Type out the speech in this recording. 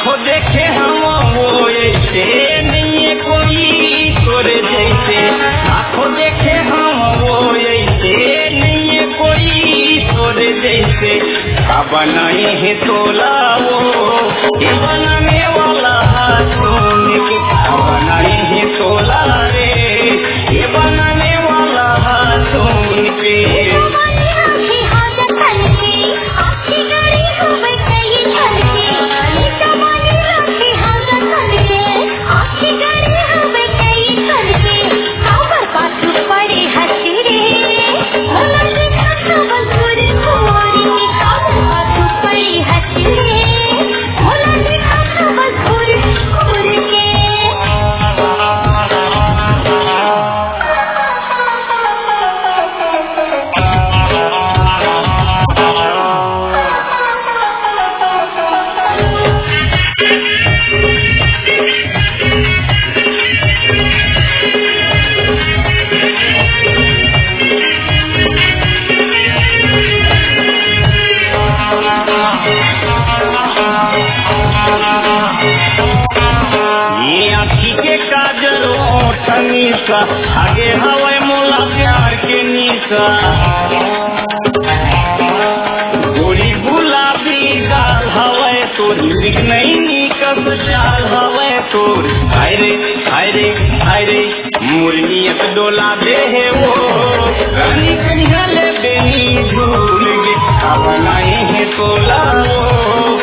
आंखों देखे हम वो ऐसे नहीं है कोई तोरे जैसे, आंखों देखे हम वो ऐसे नहीं है कोई तोरे जैसे। बनाए है तोला वो ये बनाने वाला सुन के, बनाए है तोला रे ये बनाने वाला सुन के। आगे हवाई मोला प्यार के निशा, गोरी गुलाबी गाल हवाई तोर लिख नहीं निकस चाल हवाई तोर। हाय रे मुरनियत डोला दे है वो रानी कन्हले बेनी झूल गे, बनाए है तोला वो